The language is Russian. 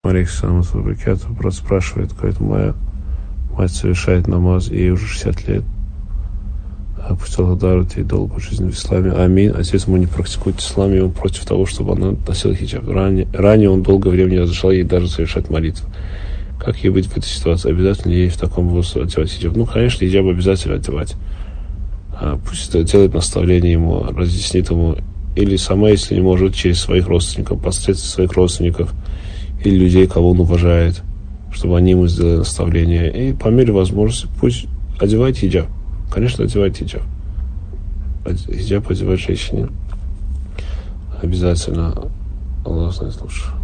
Алейкум салам. Брат спрашивает, какая-то моя мать совершает намаз, и ей уже 60 лет. Пусть Аллах дарует ей долгую жизнь в исламе. Амин. Отец ему не практикует ислам, и он против того, чтобы она носила хиджаб. Ранее он долгое время не разрешал ей даже совершать молитву. Как ей быть в этой ситуации? Обязательно ей в таком возрасте одевать хиджаб? Ну, конечно, хиджаб обязательно одевать. Пусть делает наставление ему, разъяснит ему. Или сама, если не может, через своих родственников, посредством своих родственников или людей, кого он уважает, чтобы они ему сделали наставление. И по мере возможности пусть одевает хиджаб. Конечно, одевает хиджаб. Хиджаб одевать женщине обязательно. Аллах знает лучше.